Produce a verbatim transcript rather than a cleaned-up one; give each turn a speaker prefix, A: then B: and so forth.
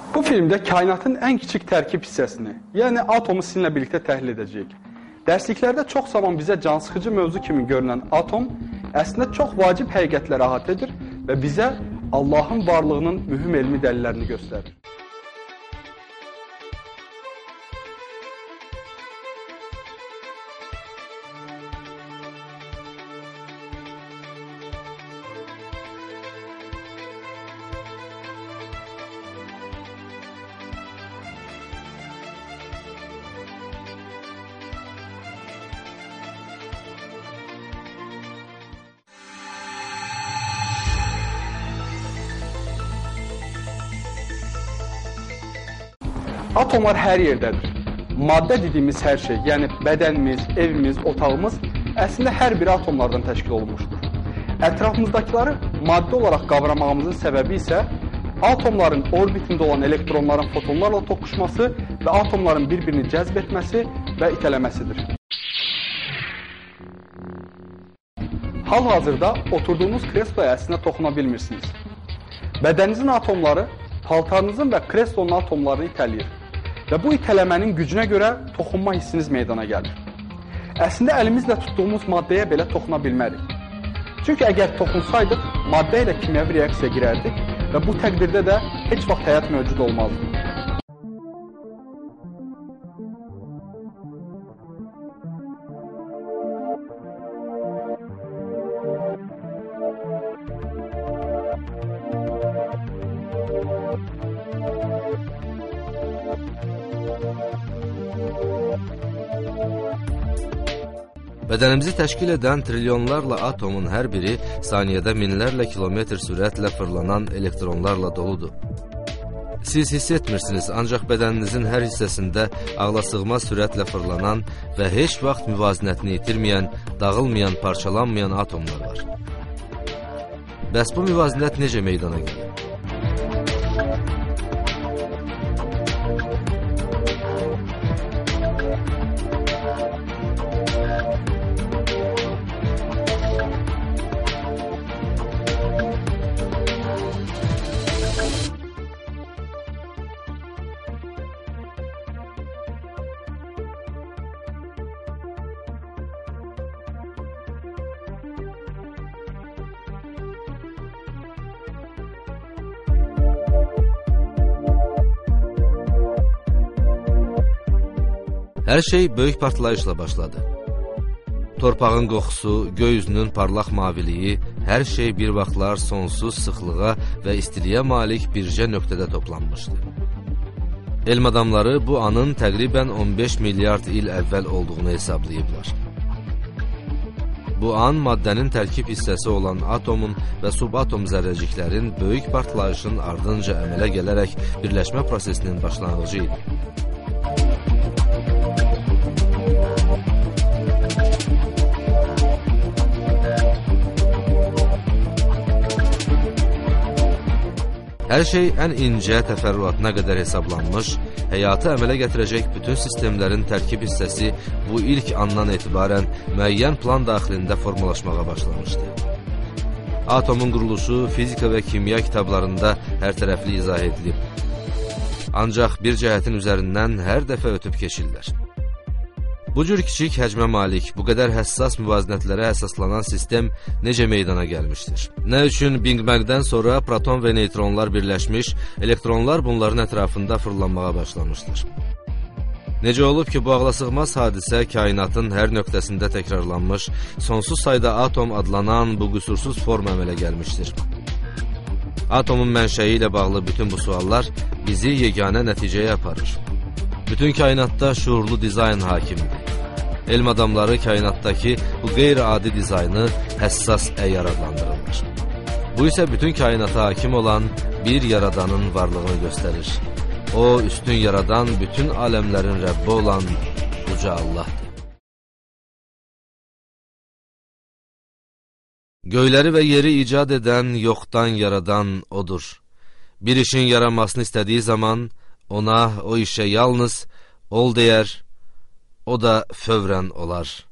A: Bu filmdə kainatın ən kiçik tərkib hissəsini, yəni atomu sizinlə birlikdə təhlil edəcəyik. Dərsliklərdə çox zaman bizə cansıxıcı mövzu kimi görünən atom əslində çox vacib həqiqətləri əhatə edir və bizə Allahın varlığının mühüm elmi dəlillərini göstərir. Atomlar hər yerdədir. Maddə dediyimiz hər şey, yəni bədənimiz, evimiz, otağımız əslində hər biri atomlardan təşkil olunmuşdur. Ətrafımızdakiləri maddə olaraq qavramağımızın səbəbi isə atomların orbitində olan elektronların fotonlarla toqquşması və atomların bir-birini cəzb etməsi və itələməsidir. Hal-hazırda oturduğunuz kresloya əslində toxuna bilmirsiniz. Bədəninizin atomları paltarınızın və kreslonun atomlarını itələyir. Və bu itələmənin gücünə görə toxunma hissiniz meydana gəlir. Əslində əlimizlə tutduğumuz maddəyə belə toxuna bilmərik. Çünki əgər toxunsaydıq, maddə ilə kimyəvi reaksiya girərdik və bu təqdirdə də heç vaxt həyat mövcud olmazdı.
B: Bədənimizi təşkil edən trilyonlarla atomun hər biri saniyədə minlərlə kilometr sürətlə fırlanan elektronlarla doludur. Siz hiss etmirsiniz, ancaq bədəninizin hər hissəsində ağlasığmaz sürətlə fırlanan və heç vaxt müvazinətini itirməyən, dağılmayan, parçalanmayan atomlar var. Bəs bu müvazinət necə meydana gəlir? Hər şey böyük partlayışla başladı. Torpağın qoxusu, göy üzünün parlaq maviliyi, hər şey bir vaxtlar sonsuz sıxlığa və istiliyə malik bircə nöqtədə toplanmışdı. Elm adamları bu anın təqribən on beş milyard il əvvəl olduğunu hesablayıblar. Bu an maddənin tərkib hissəsi olan atomun və subatom zərrəciklərin böyük partlayışın ardınca əmələ gələrək birləşmə prosesinin başlanğıcı idi. Hər şey ən incə təfərrüatına qədər hesablanmış, həyatı əmələ gətirəcək bütün sistemlərin tərkib hissəsi bu ilk andan etibarən müəyyən plan daxilində formalaşmağa başlamışdı. Atomun quruluşu fizika və kimya kitablarında hər tərəfli izah edilib. Ancaq bir cəhətin üzərindən hər dəfə ötüb keçirlər. Bu cür kiçik həcmə malik, bu qədər həssas müvazinətlərə əsaslanan sistem necə meydana gəlmişdir? Nə üçün Big Bang-dən sonra proton və neytronlar birləşmiş, elektronlar bunların ətrafında fırlanmağa başlamışdır? Necə olub ki, bu ağlasığmaz hadisə kainatın hər nöqtəsində təkrarlanmış, sonsuz sayda atom adlanan bu qüsursuz form əmələ gəlmişdir? Atomun mənşəyi ilə bağlı bütün bu suallar bizi yeganə nəticəyə aparır. Bütün kainatda şuurlu dizayn hakimidir. Elm adamları kainatdakı bu qeyri-adi dizaynı həssas əyyar adlandırırlar. Bu isə bütün kainata hakim olan bir yaradanın varlığını göstərir. O, üstün yaradan, bütün aləmlərin Rəbbi olan Uca Allahdır. Göyləri və yeri icad edən, yoxdan yaradan O'dur. Bir işin yaranmasını istədiyi zaman ona o işə yalnız ol deyər, o da fövrən olar.